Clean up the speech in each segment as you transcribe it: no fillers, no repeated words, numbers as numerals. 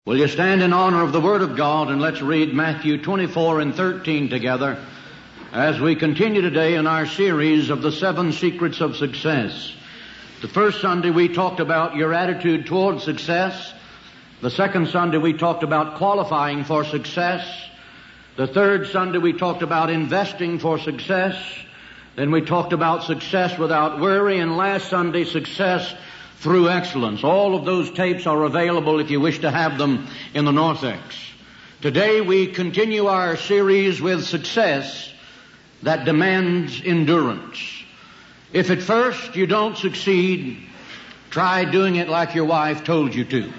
Will you stand in honor of the Word of God, and let's read Matthew 24 and 13 together as we continue today in our series of the 7 secrets of success. The first Sunday we talked about your attitude towards success. The second Sunday we talked about qualifying for success. The third Sunday we talked about investing for success. Then we talked about success without worry, and last Sunday, success through excellence. All of those tapes are available if you wish to have them in the narthex. Today we continue our series with success that demands endurance. If at first you don't succeed, try doing it like your wife told you to.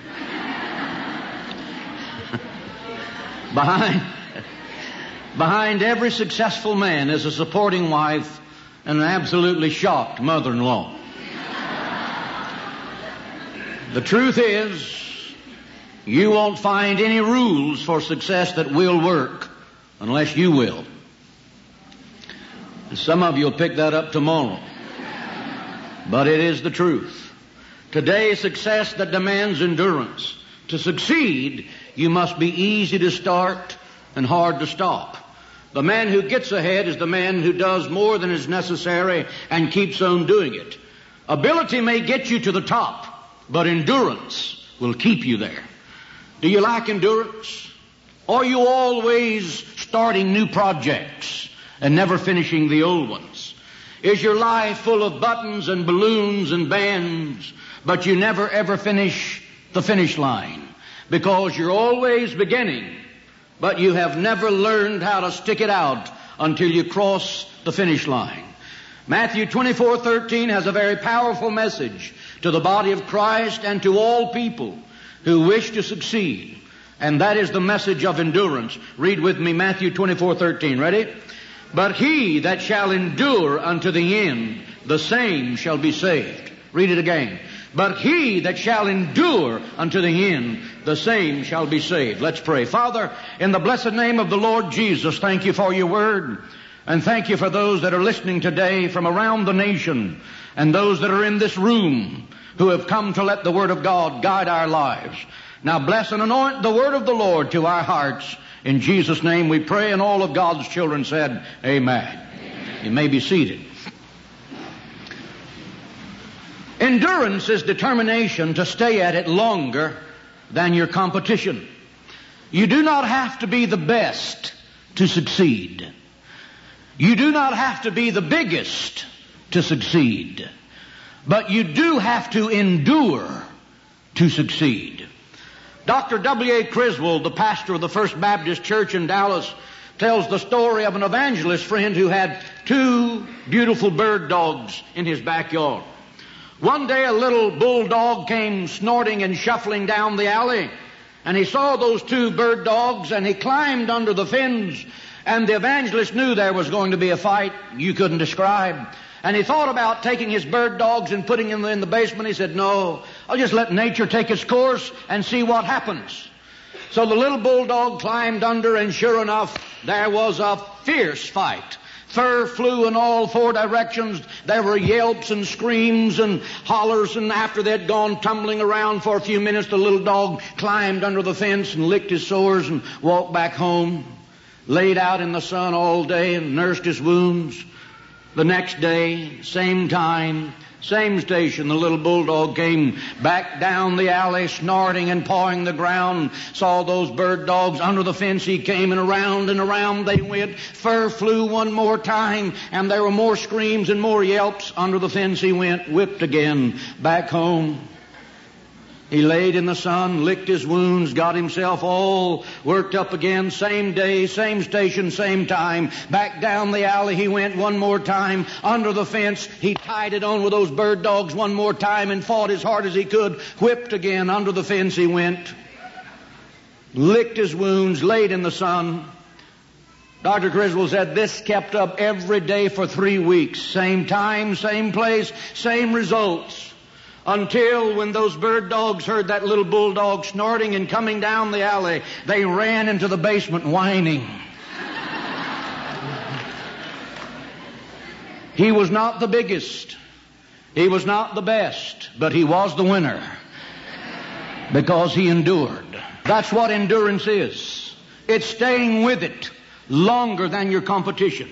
Behind every successful man is a supporting wife and an absolutely shocked mother-in-law. The truth is, you won't find any rules for success that will work unless you will. And some of you will pick that up tomorrow. But it is the truth. Today, success that demands endurance. To succeed, you must be easy to start and hard to stop. The man who gets ahead is the man who does more than is necessary and keeps on doing it. Ability may get you to the top, but endurance will keep you there. Do you like endurance? Are you always starting new projects and never finishing the old ones? Is your life full of buttons and balloons and bands, but you never ever finish the finish line? Because you're always beginning, but you have never learned how to stick it out until you cross the finish line. Matthew 24:13 has a very powerful message to the body of Christ and to all people who wish to succeed. And that is the message of endurance. Read with me Matthew 24:13. Ready? But he that shall endure unto the end, the same shall be saved. Read it again. But he that shall endure unto the end, the same shall be saved. Let's pray. Father, in the blessed name of the Lord Jesus, thank you for your word. And thank you for those that are listening today from around the nation and those that are in this room who have come to let the Word of God guide our lives. Now bless and anoint the Word of the Lord to our hearts. In Jesus' name we pray, and all of God's children said, Amen. Amen. You may be seated. Endurance is determination to stay at it longer than your competition. You do not have to be the best to succeed. You do not have to be the biggest to succeed. But you do have to endure to succeed. Dr. W.A. Criswell, the pastor of the First Baptist Church in Dallas, tells the story of an evangelist friend who had 2 beautiful bird dogs in his backyard. One day a little bulldog came snorting and shuffling down the alley, and he saw those 2 bird dogs, and he climbed under the fence, and the evangelist knew there was going to be a fight you couldn't describe. And he thought about taking his bird dogs and putting them in the basement. He said, no, I'll just let nature take its course and see what happens. So the little bulldog climbed under, and sure enough, there was a fierce fight. Fur flew in all 4 directions. There were yelps and screams and hollers, and after they'd gone tumbling around for a few minutes, the little dog climbed under the fence and licked his sores and walked back home. Laid out in the sun all day and nursed his wounds. The next day, same time, same station, the little bulldog came back down the alley, snorting and pawing the ground. Saw those bird dogs under the fence. He came, and around they went. Fur flew one more time, and there were more screams and more yelps. Under the fence he went, whipped again, back home. He laid in the sun, licked his wounds, got himself all worked up again. Same day, same station, same time. Back down the alley he went one more time. Under the fence, he tied it on with those bird dogs one more time and fought as hard as he could. Whipped again. Under the fence he went. Licked his wounds, laid in the sun. Dr. Criswell said this kept up every day for 3 weeks. Same time, same place, same results. Until when those bird dogs heard that little bulldog snorting and coming down the alley, they ran into the basement whining. He was not the biggest. He was not the best, but he was the winner because he endured. That's what endurance is. It's staying with it longer than your competition.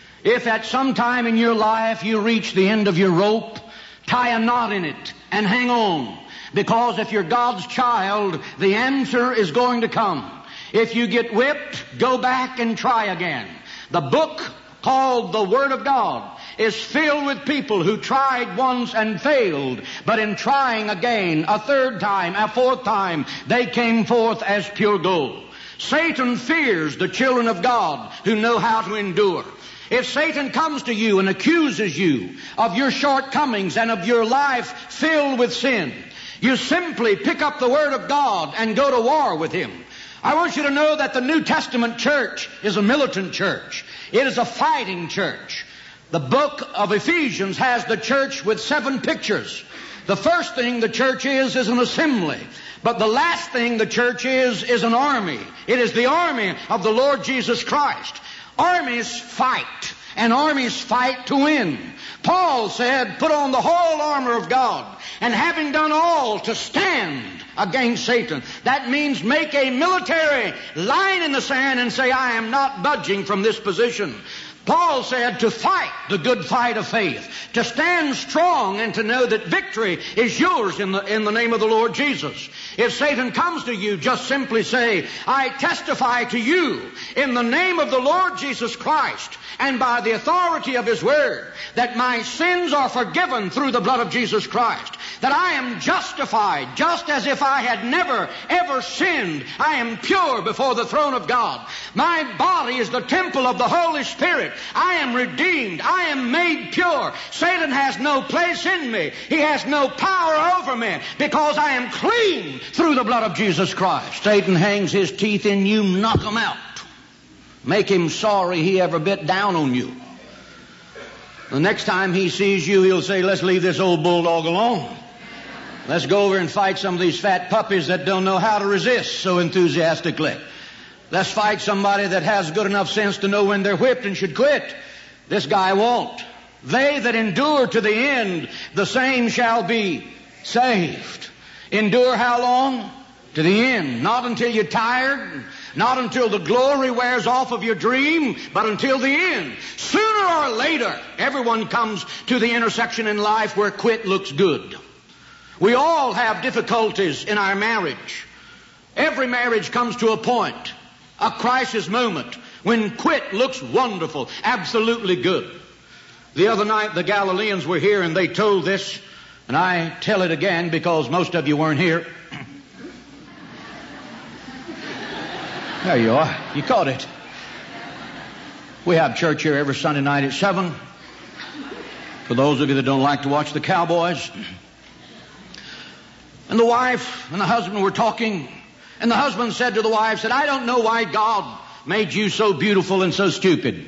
If at some time in your life you reach the end of your rope, tie a knot in it and hang on. Because if you're God's child, the answer is going to come. If you get whipped, go back and try again. The book called the Word of God is filled with people who tried once and failed, but in trying again, a third time, a fourth time, they came forth as pure gold. Satan fears the children of God who know how to endure. If Satan comes to you and accuses you of your shortcomings and of your life filled with sin, you simply pick up the Word of God and go to war with him. I want you to know that the New Testament church is a militant church. It is a fighting church. The book of Ephesians has the church with 7 pictures. The first thing the church is an assembly. But the last thing the church is an army. It is the army of the Lord Jesus Christ. Armies fight, and armies fight to win. Paul said, put on the whole armor of God, and having done all, to stand against Satan. That means make a military line in the sand and say, I am not budging from this position. Paul said to fight the good fight of faith, to stand strong and to know that victory is yours in the name of the Lord Jesus. If Satan comes to you, just simply say, I testify to you in the name of the Lord Jesus Christ and by the authority of His Word that my sins are forgiven through the blood of Jesus Christ, that I am justified just as if I had never ever sinned. I am pure before the throne of God. My body is the temple of the Holy Spirit. I am redeemed. I am made pure. Satan has no place in me. He has no power over me because I am clean through the blood of Jesus Christ. Satan hangs his teeth in you, knock him out. Make him sorry he ever bit down on you. The next time he sees you, he'll say, let's leave this old bulldog alone. Let's go over and fight some of these fat puppies that don't know how to resist so enthusiastically. Let's fight somebody that has good enough sense to know when they're whipped and should quit. This guy won't. They that endure to the end, the same shall be saved. Endure how long? To the end. Not until you're tired, not until the glory wears off of your dream, but until the end. Sooner or later, everyone comes to the intersection in life where quit looks good. We all have difficulties in our marriage. Every marriage comes to a point, a crisis moment, when quit looks wonderful, absolutely good. The other night the Galileans were here and they told this, and I tell it again because most of you weren't here. There you are. You caught it. We have church here every Sunday night at 7. For those of you that don't like to watch the Cowboys. And the wife and the husband were talking, and the husband said to the wife, I don't know why God made you so beautiful and so stupid.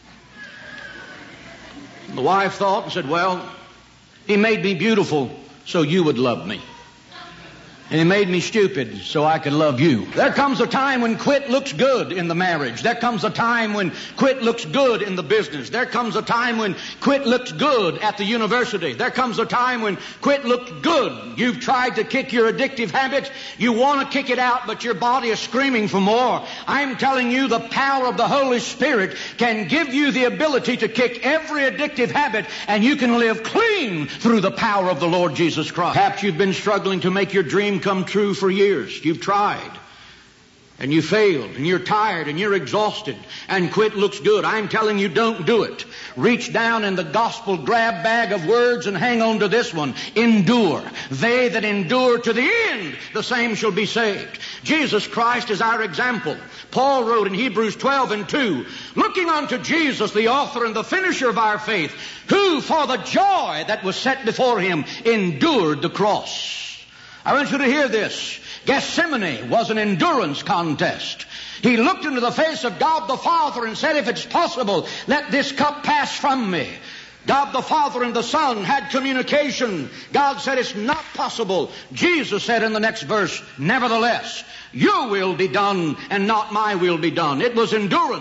And the wife thought and said, well, He made me beautiful so you would love me. And He made me stupid so I could love you. There comes a time when quit looks good in the marriage. There comes a time when quit looks good in the business. There comes a time when quit looks good at the university. There comes a time when quit looks good. You've tried to kick your addictive habit. You want to kick it out, but your body is screaming for more. I'm telling you, the power of the Holy Spirit can give you the ability to kick every addictive habit, and you can live clean through the power of the Lord Jesus Christ. Perhaps you've been struggling to make your dream come true for years. You've tried and you failed and you're tired and you're exhausted and quit looks good. I'm telling you, don't do it. Reach down in the gospel grab bag of words and hang on to this one. Endure. They that endure to the end, the same shall be saved. Jesus Christ is our example. Paul wrote in Hebrews 12:2, looking unto Jesus, the author and the finisher of our faith, who for the joy that was set before him endured the cross. I want you to hear this. Gethsemane was an endurance contest. He looked into the face of God the Father and said, if it's possible, let this cup pass from me. God the Father and the Son had communication. God said, it's not possible. Jesus said in the next verse, nevertheless, your will be done and not my will be done. It was endurance.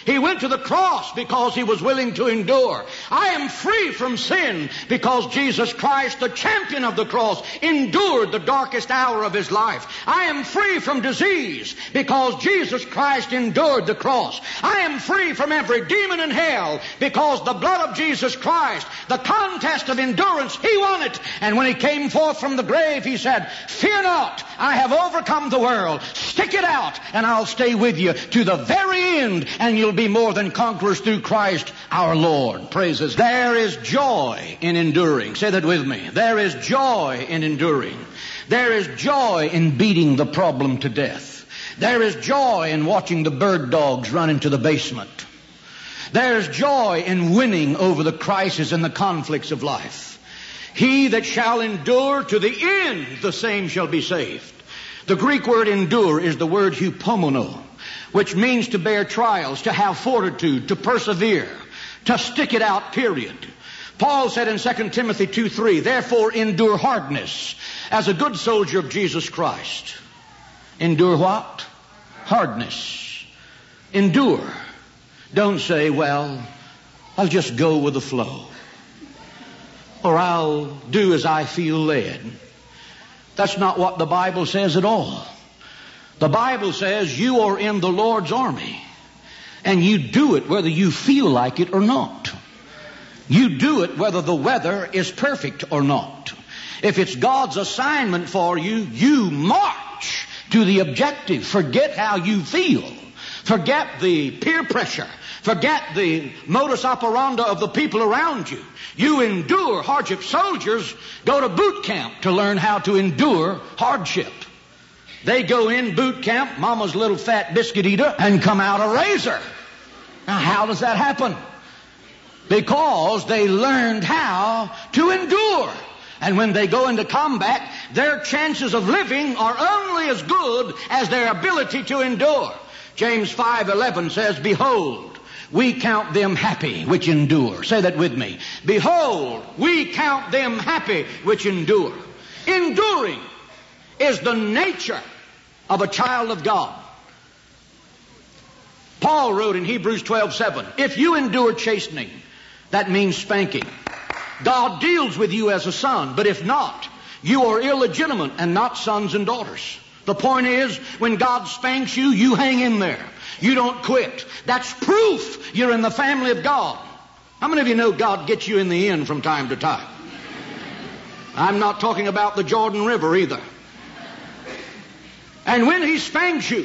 He went to the cross because he was willing to endure. I am free from sin because Jesus Christ, the champion of the cross, endured the darkest hour of his life. I am free from disease because Jesus Christ endured the cross. I am free from every demon in hell because the blood of Jesus Christ, the contest of endurance, he won it. And when he came forth from the grave, he said, "Fear not, I have overcome the world. Stick it out, and I'll stay with you to the very end, and you'll be more than conquerors through Christ our Lord." Praises. There is joy in enduring. Say that with me. There is joy in enduring. There is joy in beating the problem to death. There is joy in watching the bird dogs run into the basement. There is joy in winning over the crises and the conflicts of life. He that shall endure to the end, the same shall be saved. The Greek word endure is the word hupomono, which means to bear trials, to have fortitude, to persevere, to stick it out, period. Paul said in 2 Timothy 2:3, "Therefore endure hardness as a good soldier of Jesus Christ." Endure what? Hardness. Endure. Don't say, "Well, I'll just go with the flow," or "I'll do as I feel led." That's not what the Bible says at all. The Bible says you are in the Lord's army, and you do it whether you feel like it or not. You do it whether the weather is perfect or not. If it's God's assignment for you, you march to the objective. Forget how you feel. Forget the peer pressure. Forget the modus operandi of the people around you. You endure hardship. Soldiers go to boot camp to learn how to endure hardship. They go in boot camp, mama's little fat biscuit eater, and come out a razor. Now, how does that happen? Because they learned how to endure. And when they go into combat, their chances of living are only as good as their ability to endure. James 5:11 says, "Behold, we count them happy which endure." Say that with me. Behold, we count them happy which endure. Enduring is the nature of a child of God. Paul wrote in Hebrews 12:7, "If you endure chastening," that means spanking, "God deals with you as a son, but if not, you are illegitimate and not sons and daughters." The point is, when God spanks you, you hang in there. You don't quit. That's proof you're in the family of God. How many of you know God gets you in the end from time to time? I'm not talking about the Jordan River either. And when he spanks you,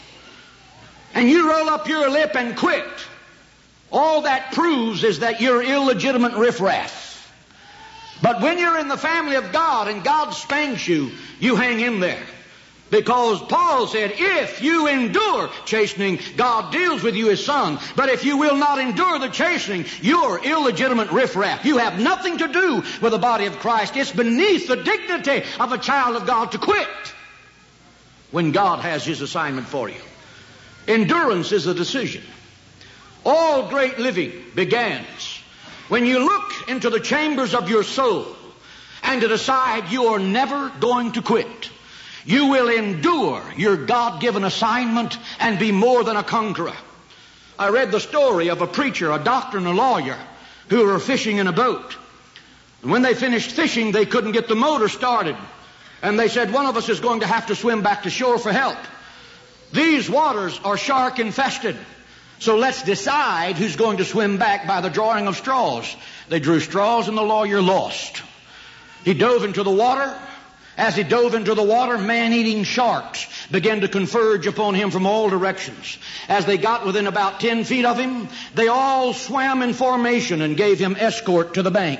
and you roll up your lip and quit, all that proves is that you're illegitimate riffraff. But when you're in the family of God and God spanks you, you hang in there. Because Paul said, if you endure chastening, God deals with you as son. But if you will not endure the chastening, you're illegitimate riffraff. You have nothing to do with the body of Christ. It's beneath the dignity of a child of God to quit when God has his assignment for you. Endurance is a decision. All great living begins when you look into the chambers of your soul and to decide you are never going to quit. You will endure your God-given assignment and be more than a conqueror. I read the story of a preacher, a doctor, and a lawyer who were fishing in a boat. And when they finished fishing, they couldn't get the motor started. And they said, one of us is going to have to swim back to shore for help. These waters are shark infested. So let's decide who's going to swim back by the drawing of straws. They drew straws and the lawyer lost. He dove into the water. As he dove into the water, man-eating sharks began to converge upon him from all directions. As they got within about 10 feet of him, they all swam in formation and gave him escort to the bank.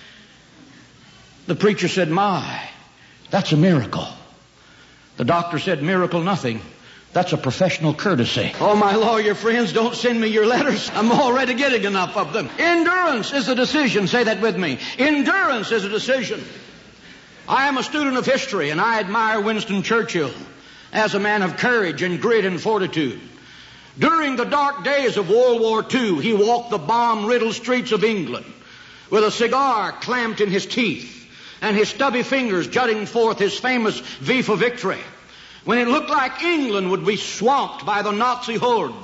The preacher said, "My, that's a miracle." The doctor said, "Miracle nothing. That's a professional courtesy." Oh, my lawyer friends, don't send me your letters. I'm already getting enough of them. Endurance is a decision. Say that with me. Endurance is a decision. I am a student of history, and I admire Winston Churchill as a man of courage and grit and fortitude. During the dark days of World War II, he walked the bomb-riddled streets of England with a cigar clamped in his teeth and his stubby fingers jutting forth his famous V for Victory. When it looked like England would be swamped by the Nazi hordes,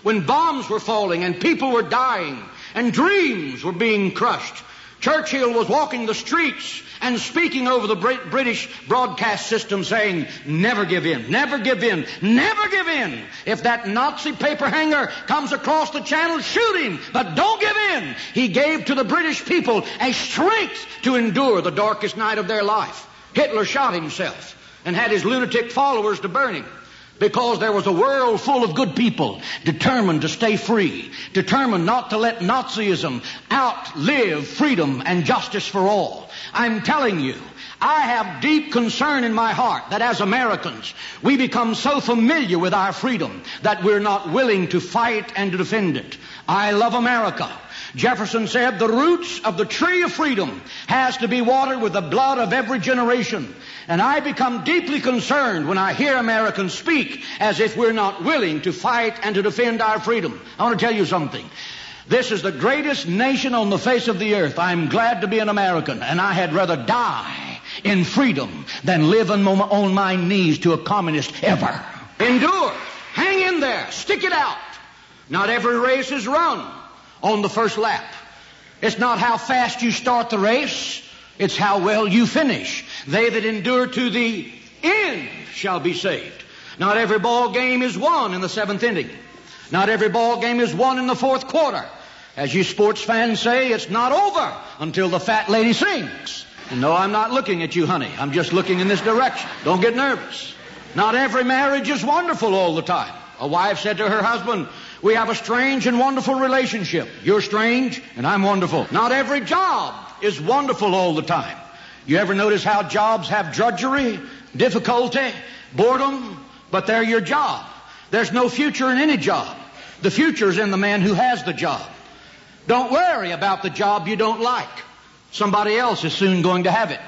when bombs were falling and people were dying and dreams were being crushed. Churchill was walking the streets and speaking over the British broadcast system saying, never give in, never give in, never give in. If that Nazi paper hanger comes across the channel, shoot him, but don't give in. He gave to the British people a strength to endure the darkest night of their life. Hitler shot himself and had his lunatic followers to burn him, because there was a world full of good people determined to stay free, determined not to let Nazism outlive freedom and justice for all. I'm telling you, I have deep concern in my heart that as Americans, we become so familiar with our freedom that we're not willing to fight and to defend it. I love America. Jefferson said the roots of the tree of freedom has to be watered with the blood of every generation. And I become deeply concerned when I hear Americans speak as if we're not willing to fight and to defend our freedom. I want to tell you something. This is the greatest nation on the face of the earth. I'm glad to be an American, and I had rather die in freedom than live on my knees to a communist ever. Endure. Hang in there. Stick it out. Not every race is run on the first lap. It's not how fast you start the race. It's how well you finish. They that endure to the end shall be saved. Not every ball game is won in the seventh inning. Not every ball game is won in the fourth quarter. As you sports fans say, it's not over until the fat lady sings. And no, I'm not looking at you, honey. I'm just looking in this direction. Don't get nervous. Not every marriage is wonderful all the time. A wife said to her husband, we have a strange and wonderful relationship. You're strange and I'm wonderful. Not every job is wonderful all the time. You ever notice how jobs have drudgery, difficulty, boredom? But they're your job. There's no future in any job. The future's in the man who has the job. Don't worry about the job you don't like. Somebody else is soon going to have it.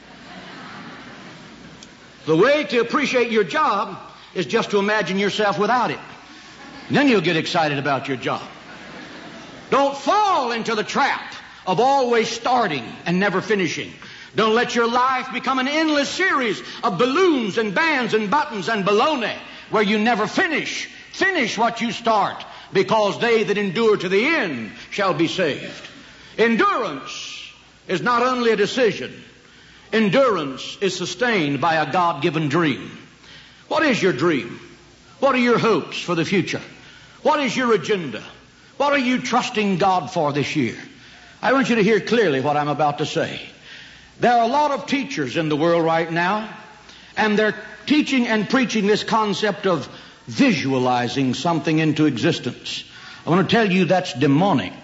The way to appreciate your job is just to imagine yourself without it. And then you'll get excited about your job. Don't fall into the trap of always starting and never finishing. Don't let your life become an endless series of balloons and bands and buttons and baloney where you never finish. Finish what you start, because they that endure to the end shall be saved. Endurance is not only a decision. Endurance is sustained by a God-given dream. What is your dream? What are your hopes for the future? What is your agenda? What are you trusting God for this year? I want you to hear clearly what I'm about to say. There are a lot of teachers in the world right now, and they're teaching and preaching this concept of visualizing something into existence. I want to tell you that's demonic.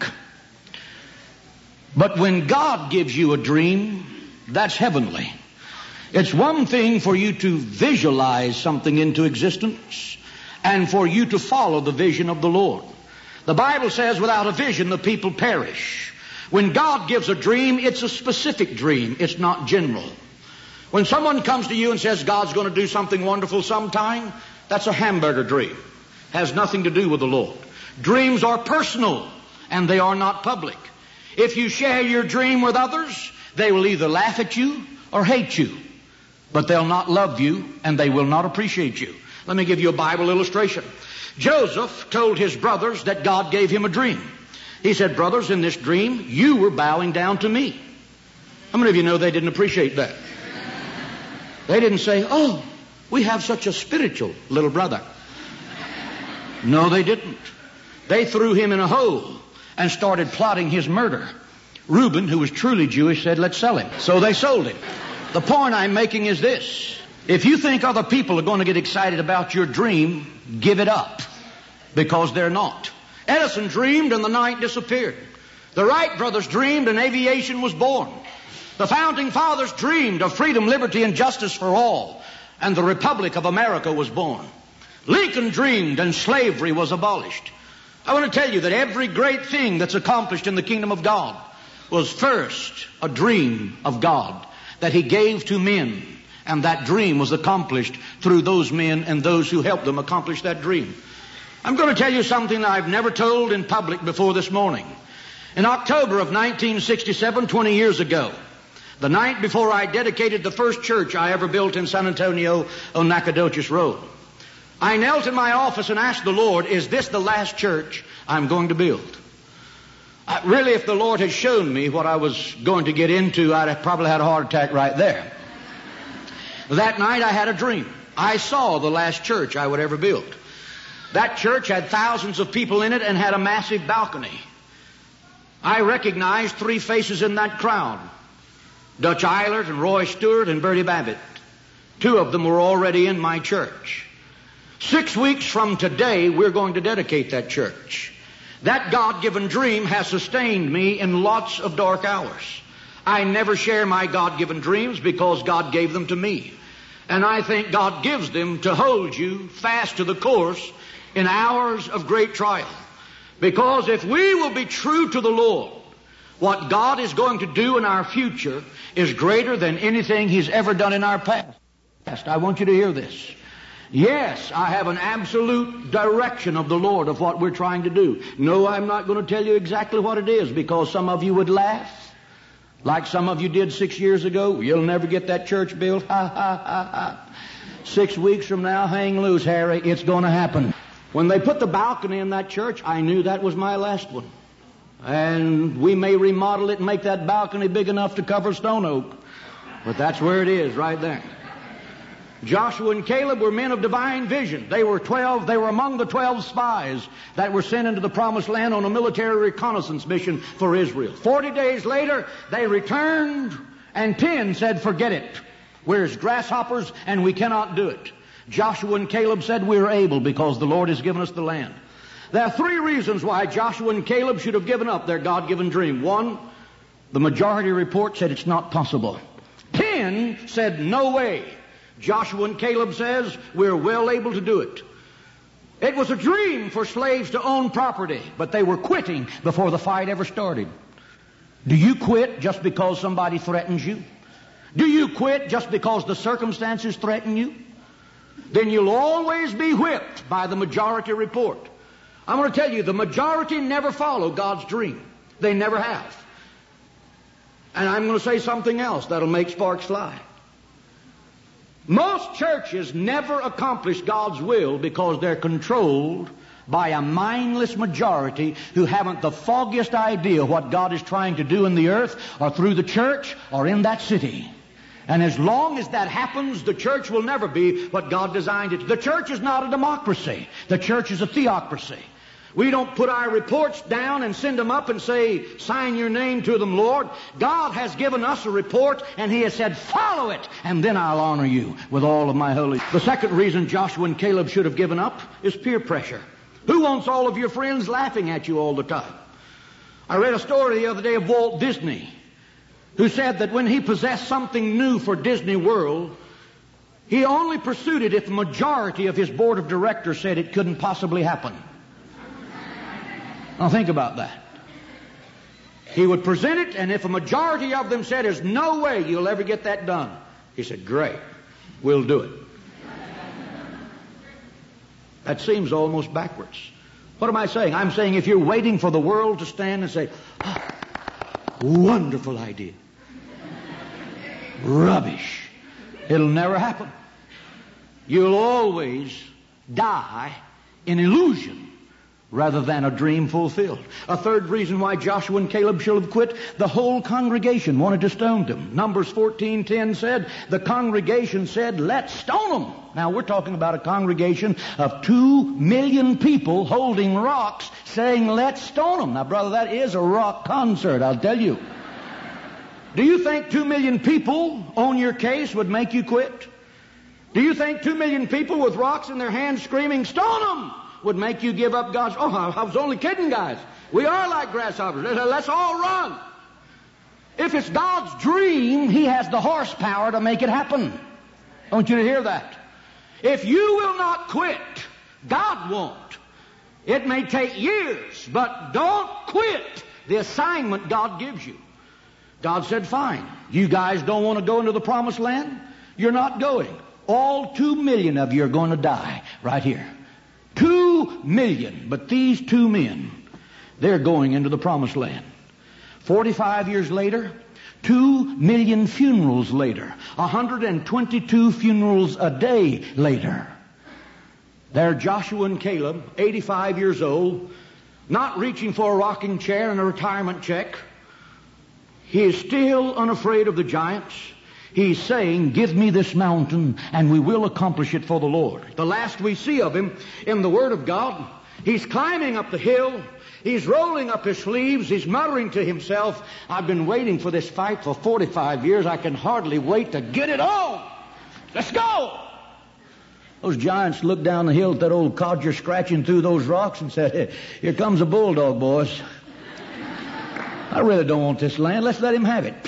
But when God gives you a dream, that's heavenly. It's one thing for you to visualize something into existence and for you to follow the vision of the Lord. The Bible says without a vision the people perish. When God gives a dream, it's a specific dream. It's not general. When someone comes to you and says God's going to do something wonderful sometime, that's a hamburger dream. Has nothing to do with the Lord. Dreams are personal and they are not public. If you share your dream with others, they will either laugh at you or hate you. But they'll not love you and they will not appreciate you. Let me give you a Bible illustration. Joseph told his brothers that God gave him a dream. He said, brothers, in this dream, you were bowing down to me. How many of you know they didn't appreciate that? They didn't say, oh, we have such a spiritual little brother. No, they didn't. They threw him in a hole and started plotting his murder. Reuben, who was truly Jewish, said, let's sell him. So they sold him. The point I'm making is this. If you think other people are going to get excited about your dream, give it up. Because they're not. Edison dreamed and the night disappeared. The Wright brothers dreamed and aviation was born. The founding fathers dreamed of freedom, liberty, and justice for all. And the Republic of America was born. Lincoln dreamed and slavery was abolished. I want to tell you that every great thing that's accomplished in the kingdom of God was first a dream of God that He gave to men. And that dream was accomplished through those men and those who helped them accomplish that dream. I'm going to tell you something that I've never told in public before this morning. In October of 1967, 20 years ago, the night before I dedicated the first church I ever built in San Antonio on Nacogdoches Road, I knelt in my office and asked the Lord, is this the last church I'm going to build? Really, if the Lord had shown me what I was going to get into, I'd have probably had a heart attack right there. That night I had a dream. I saw the last church I would ever build. That church had thousands of people in it and had a massive balcony. I recognized three faces in that crowd. Dutch Eilert and Roy Stewart and Bertie Babbitt. Two of them were already in my church. 6 weeks from today, we're going to dedicate that church. That God-given dream has sustained me in lots of dark hours. I never share my God-given dreams because God gave them to me. And I think God gives them to hold you fast to the course in hours of great trial. Because if we will be true to the Lord, what God is going to do in our future is greater than anything He's ever done in our past. I want you to hear this. Yes, I have an absolute direction of the Lord of what we're trying to do. No, I'm not going to tell you exactly what it is because some of you would laugh. Like some of you did 6 years ago. You'll never get that church built. Ha, ha, ha, ha. 6 weeks from now, hang loose, Harry. It's going to happen. When they put the balcony in that church, I knew that was my last one. And we may remodel it and make that balcony big enough to cover Stone Oak. But that's where it is, right there. Joshua and Caleb were men of divine vision. They were among the 12 spies that were sent into the promised land on a military reconnaissance mission for Israel. 40 days later, they returned, and 10 said, forget it. We're as grasshoppers, and we cannot do it. Joshua and Caleb said, we're able because the Lord has given us the land. There are 3 reasons why Joshua and Caleb should have given up their God-given dream. 1, the majority report said it's not possible. 10 said, no way. Joshua and Caleb says, we're well able to do it. It was a dream for slaves to own property, but they were quitting before the fight ever started. Do you quit just because somebody threatens you? Do you quit just because the circumstances threaten you? Then you'll always be whipped by the majority report. I'm going to tell you, the majority never follow God's dream. They never have. And I'm going to say something else that'll make sparks fly. Most churches never accomplish God's will because they're controlled by a mindless majority who haven't the foggiest idea what God is trying to do in the earth or through the church or in that city. And as long as that happens, the church will never be what God designed it. The church is not a democracy. The church is a theocracy. We don't put our reports down and send them up and say, sign your name to them, Lord. God has given us a report, and He has said, follow it, and then I'll honor you with all of my holy. The second reason Joshua and Caleb should have given up is peer pressure. Who wants all of your friends laughing at you all the time? I read a story the other day of Walt Disney, who said that when he possessed something new for Disney World, he only pursued it if the majority of his board of directors said it couldn't possibly happen. Now think about that. He would present it, and if a majority of them said, there's no way you'll ever get that done, he said, great, we'll do it. That seems almost backwards. What am I saying? I'm saying if you're waiting for the world to stand and say, oh, wonderful idea. Rubbish. It'll never happen. You'll always die in illusion rather than a dream fulfilled. A third reason why Joshua and Caleb should have quit, the whole congregation wanted to stone them. Numbers 14:10 said, the congregation said, let's stone them. Now we're talking about a congregation of 2 million people holding rocks saying, let's stone them. Now brother, that is a rock concert, I'll tell you. Do you think 2 million people on your case would make you quit? Do you think 2 million people with rocks in their hands screaming, stone them, would make you give up God's... Oh, I was only kidding, guys. We are like grasshoppers. Let's all run. If it's God's dream, He has the horsepower to make it happen. I want you to hear that. If you will not quit, God won't. It may take years, but don't quit the assignment God gives you. God said, fine. You guys don't want to go into the promised land? You're not going. All 2 million of you are going to die right here. 2 million. But these 2 men, they're going into the promised land. 45 years later, 2 million funerals later, 122 funerals a day later, They're Joshua and Caleb, 85 years old, not reaching for a rocking chair and a retirement check. He is still unafraid of the giants. He's saying, give me this mountain and we will accomplish it for the Lord. The last we see of him in the Word of God, he's climbing up the hill. He's rolling up his sleeves. He's muttering to himself, I've been waiting for this fight for 45 years. I can hardly wait to get it on. Let's go. Those giants looked down the hill at that old codger scratching through those rocks and said, hey, here comes a bulldog, boys. I really don't want this land. Let's let him have it.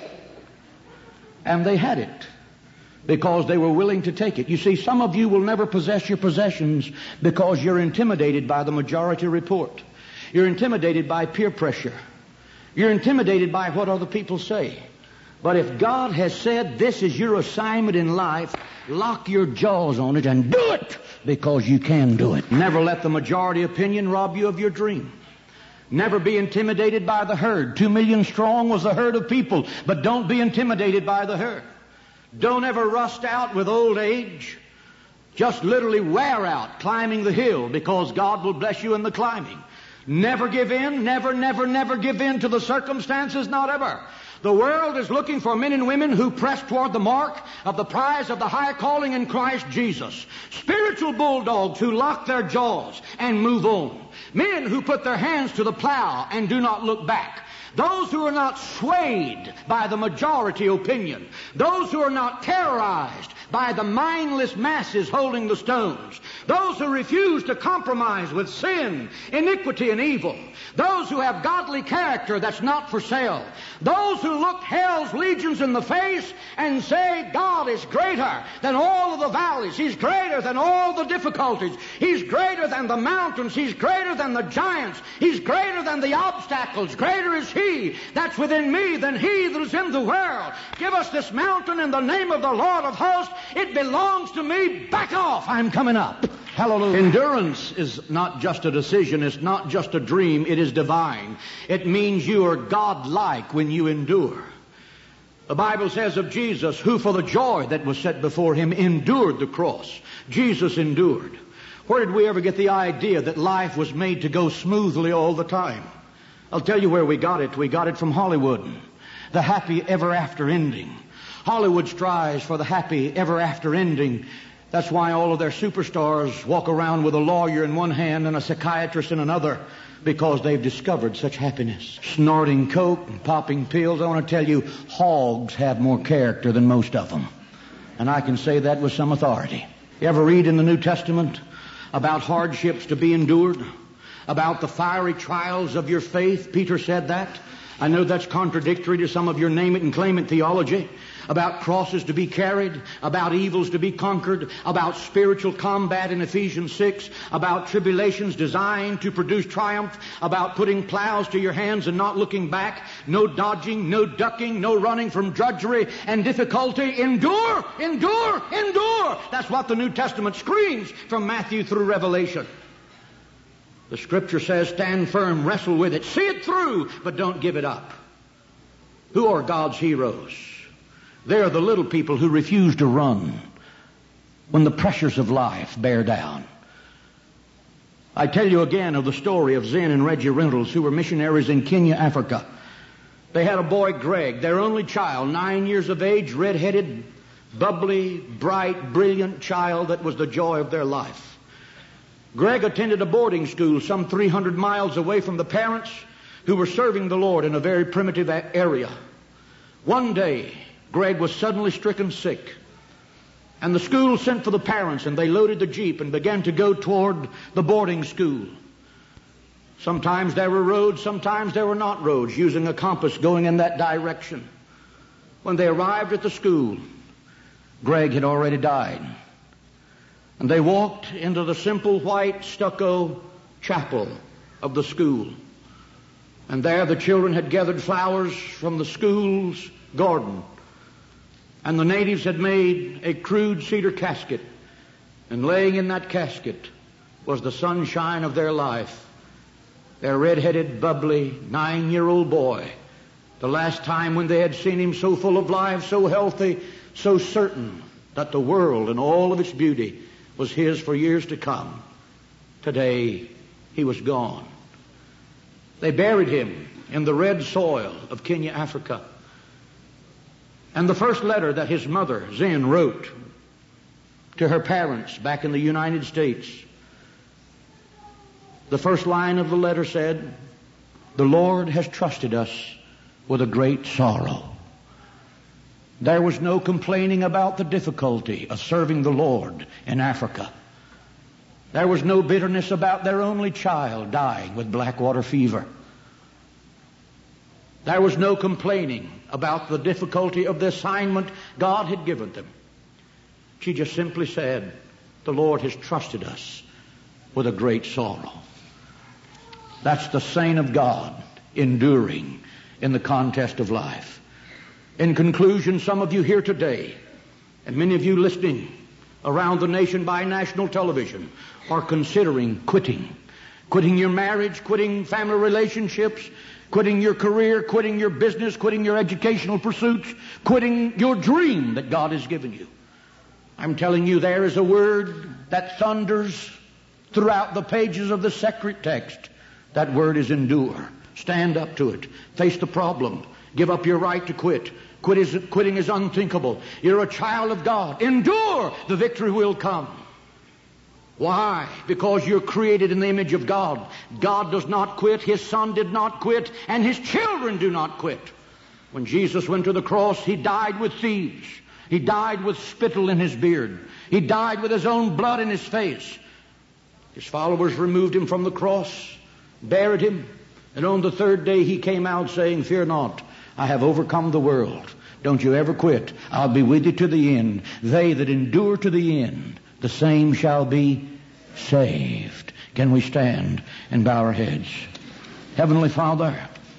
And they had it because they were willing to take it. You see, some of you will never possess your possessions because you're intimidated by the majority report. You're intimidated by peer pressure. You're intimidated by what other people say. But if God has said this is your assignment in life, lock your jaws on it and do it because you can do it. Never let the majority opinion rob you of your dream. Never be intimidated by the herd. 2 million strong was a herd of people, but don't be intimidated by the herd. Don't ever rust out with old age. Just literally wear out climbing the hill because God will bless you in the climbing. Never give in, never give in to the circumstances, not ever. The world is looking for men and women who press toward the mark of the prize of the high calling in Christ Jesus. Spiritual bulldogs who lock their jaws and move on. Men who put their hands to the plow and do not look back. Those who are not swayed by the majority opinion. Those who are not terrorized by the mindless masses holding the stones. Those who refuse to compromise with sin, iniquity, and evil. Those who have godly character that's not for sale. Those who look hell's legions in the face and say God is greater than all of the valleys. He's greater than all the difficulties. He's greater than the mountains. He's greater than the giants. He's greater than the obstacles. Greater is He that's within me than he that is in the world. Give us this mountain in the name of the Lord of hosts. It belongs to me. Back off. I'm coming up. Hallelujah. Endurance is not just a decision. It's not just a dream. It is divine. It means you are God-like when you endure. The Bible says of Jesus, who for the joy that was set before him endured the cross. Jesus endured. Where did we ever get the idea that life was made to go smoothly all the time? I'll tell you where we got it. We got it from Hollywood. The happy ever after ending. Hollywood strives for the happy ever after ending. That's why all of their superstars walk around with a lawyer in one hand and a psychiatrist in another, because they've discovered such happiness. Snorting coke and popping pills. I want to tell you, hogs have more character than most of them. And I can say that with some authority. You ever read in the New Testament about hardships to be endured? About the fiery trials of your faith? Peter said that. I know that's contradictory to some of your name it and claim it theology. About crosses to be carried, about evils to be conquered, about spiritual combat in Ephesians 6, about tribulations designed to produce triumph, about putting plows to your hands and not looking back, no dodging, no ducking, no running from drudgery and difficulty. Endure, endure, endure. That's what the New Testament screams from Matthew through Revelation. The Scripture says, stand firm, wrestle with it, see it through, but don't give it up. Who are God's heroes? They are the little people who refuse to run when the pressures of life bear down. I tell you again of the story of Zen and Reggie Reynolds, who were missionaries in Kenya, Africa. They had a boy, Greg, their only child, 9 years of age, red-headed, bubbly, bright, brilliant child that was the joy of their life. Greg attended a boarding school some 300 miles away from the parents who were serving the Lord in a very primitive area. One day, Greg was suddenly stricken sick. And the school sent for the parents, and they loaded the jeep and began to go toward the boarding school. Sometimes there were roads, sometimes there were not roads, using a compass going in that direction. When they arrived at the school, Greg had already died. And they walked into the simple white stucco chapel of the school. And there the children had gathered flowers from the school's garden. And the natives had made a crude cedar casket. And laying in that casket was the sunshine of their life. Their red-headed, bubbly, 9-year-old boy. The last time when they had seen him so full of life, so healthy, so certain that the world and all of its beauty was his for years to come. Today, he was gone. They buried him in the red soil of Kenya, Africa. And the first letter that his mother, Zen, wrote to her parents back in the United States, the first line of the letter said, "The Lord has trusted us with a great sorrow." There was no complaining about the difficulty of serving the Lord in Africa. There was no bitterness about their only child dying with blackwater fever. There was no complaining about the difficulty of the assignment God had given them. She just simply said, "The Lord has trusted us with a great sorrow." That's the saint of God enduring in the contest of life. In conclusion, some of you here today, and many of you listening around the nation by national television, are considering quitting. Quitting your marriage, quitting family relationships, quitting your career, quitting your business, quitting your educational pursuits, quitting your dream that God has given you. I'm telling you, there is a word that thunders throughout the pages of the sacred text. That word is endure. Stand up to it. Face the problem. Give up your right to quit. Quitting is unthinkable. You're a child of God. Endure. The victory will come. Why? Because you're created in the image of God. God does not quit. His Son did not quit. And His children do not quit. When Jesus went to the cross, He died with thieves. He died with spittle in His beard. He died with His own blood in His face. His followers removed Him from the cross, buried Him, and on the third day He came out saying, "Fear not, I have overcome the world." Don't you ever quit. I'll be with you to the end. They that endure to the end, the same shall be saved. Can we stand and bow our heads? Heavenly Father,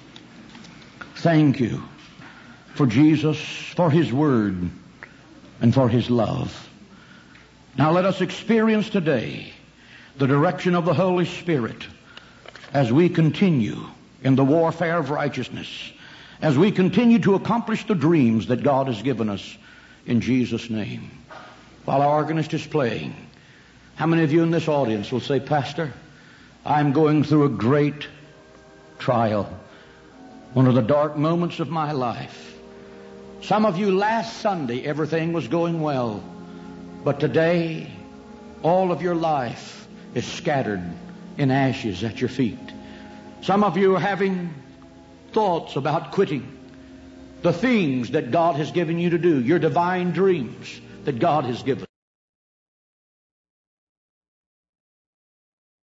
thank you for Jesus, for His Word, and for His love. Now let us experience today the direction of the Holy Spirit as we continue in the warfare of righteousness, as we continue to accomplish the dreams that God has given us, in Jesus' name. While our organist is playing, how many of you in this audience will say, "Pastor, I'm going through a great trial, one of the dark moments of my life"? Some of you, last Sunday everything was going well, but today all of your life is scattered in ashes at your feet. Some of you are having thoughts about quitting the things that God has given you to do, your divine dreams that God has given.